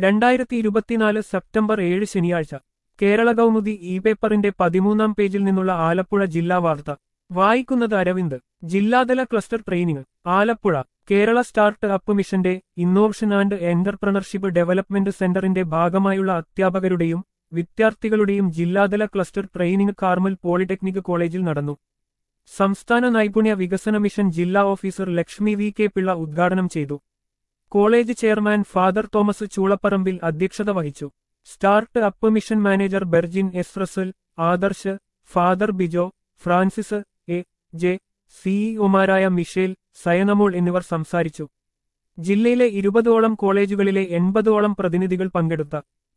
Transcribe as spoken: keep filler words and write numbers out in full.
രണ്ടായിരത്തി ഇരുപത്തിനാല് സെപ്റ്റംബർ ഏഴ് ശനിയാഴ്ച കേരള കൗമുദി ഇ പേപ്പറിന്റെ പതിമൂന്നാം പേജിൽ നിന്നുള്ള ആലപ്പുഴ ജില്ലാ വാർത്ത വായിക്കുന്നത് അരവിന്ദ്. ജില്ലാതല cluster training Alappuzha. Kerala start up മിഷന്റെ ഇന്നോവേഷൻ ആൻഡ് എന്റർപ്രണർഷിപ്പ് ഡെവലപ്മെന്റ് സെന്ററിന്റെ ഭാഗമായുള്ള അധ്യാപകരുടെയും വിദ്യാർത്ഥികളുടെയും ജില്ലാതല ക്ലസ്റ്റർ ട്രെയിനിങ് കാർമൽ പോളിടെക്നിക് കോളേജിൽ നടന്നു. സംസ്ഥാന നൈപുണ്യ വികസന മിഷൻ ജില്ലാ officer Lakshmi V K Pillai ഉദ്ഘാടനം ചെയ്തു. College chairman father Thomas Choolaparambil അധ്യക്ഷത വഹിച്ചു. Start up mission manager Berjin S Russel, Adarsh, father Bijo, Francis A J, സിഇഒമാരായ മിഷേൽ, സയനമോൾ എന്നിവർ സംസാരിച്ചു. ജില്ലയിലെ ഇരുപതോളം കോളേജുകളിലെ എൺപതോളം പ്രതിനിധികൾ പങ്കെടുത്ത